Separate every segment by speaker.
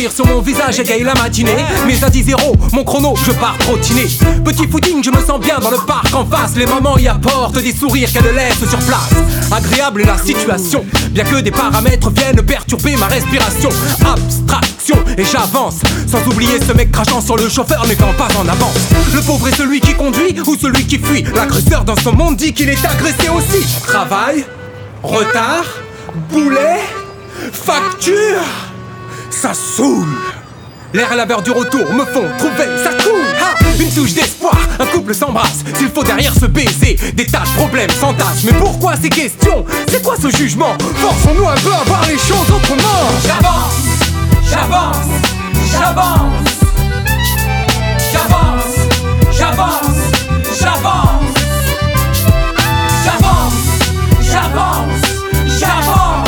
Speaker 1: sourire sur mon visage égaye la matinée. Mais à 10-0, mon chrono, je pars trottiner. Petit footing, je me sens bien dans le parc en face. Les mamans y apportent des sourires qu'elles laissent sur place. Agréable est la situation, bien que des paramètres viennent perturber ma respiration. Abstraction, et j'avance, sans oublier ce mec crachant sur le chauffeur n'étant pas en avance. Le pauvre est celui qui conduit ou celui qui fuit. L'agresseur dans son monde dit qu'il est agressé aussi. Travail, retard, boulet, facture, ça saoule. L'air et la verdure autour me font trouver ça cool. Une touche d'espoir, un couple s'embrasse. S'il faut derrière se baiser, des tas de problèmes s'entassent. Mais pourquoi ces questions? C'est quoi ce jugement? Forçons-nous un peu à voir les choses autrement. J'avance, j'avance, j'avance. J'avance, j'avance, j'avance. J'avance, j'avance, j'avance.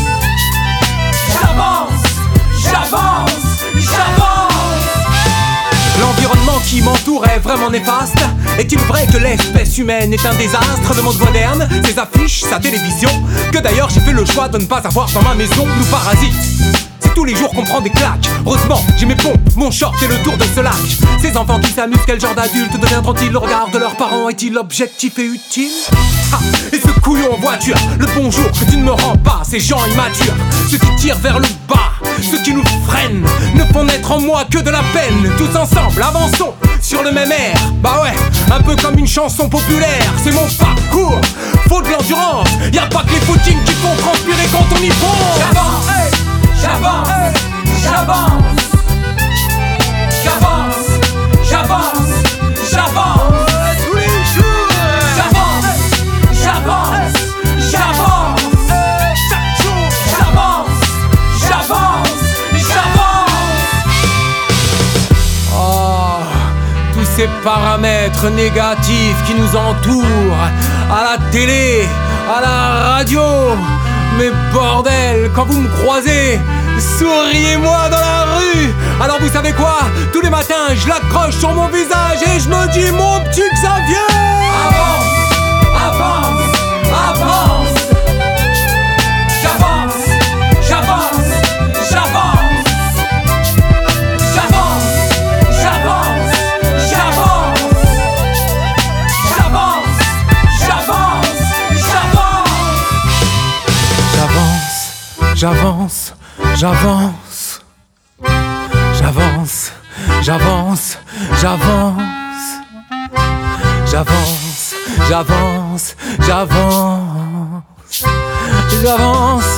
Speaker 1: J'avance, j'avance, j'avance. L'environnement qui m'entoure est vraiment néfaste. Est-il vrai que l'espèce humaine est un désastre? Le monde moderne, ses affiches, sa télévision. Que d'ailleurs j'ai fait le choix de ne pas avoir dans ma maison nous parasite. C'est tous les jours qu'on prend des claques. Heureusement j'ai mes pompes, mon short et le tour de ce lac. Ces enfants qui s'amusent, quel genre d'adultes deviendront-ils? Le regard de leurs parents est-il objectif et utile? Et ce couillon en voiture, le bonjour que tu ne me rends pas. Ces gens immatures, ceux qui tirent vers le bas, ceux qui nous freinent, ne font naître en moi que de la peine. Tous ensemble, avançons sur le même air. Bah ouais, un peu comme une chanson populaire. C'est mon parcours, faut de l'endurance. Y'a pas que les footings qui font transpirer quand on y pense. J'avance, j'avance, j'avance. J'avance, j'avance, j'avance. Tous les jours. J'avance, j'avance, j'avance. Chaque jour. J'avance, j'avance, j'avance. Oh, tous ces paramètres négatifs qui nous entourent, à la télé, à la radio. Mais bordel, quand vous me croisez, souriez-moi dans la rue. Alors vous savez quoi? Tous les matins je l'accroche sur mon visage et je me dis mon petit Xavier. Avance, avance, avance. J'avance, j'avance, j'avance. J'avance, j'avance, j'avance. J'avance, j'avance, j'avance. J'avance, j'avance, j'avance. J'avance, j'avance, j'avance. J'avance, j'avance, j'avance. J'avance.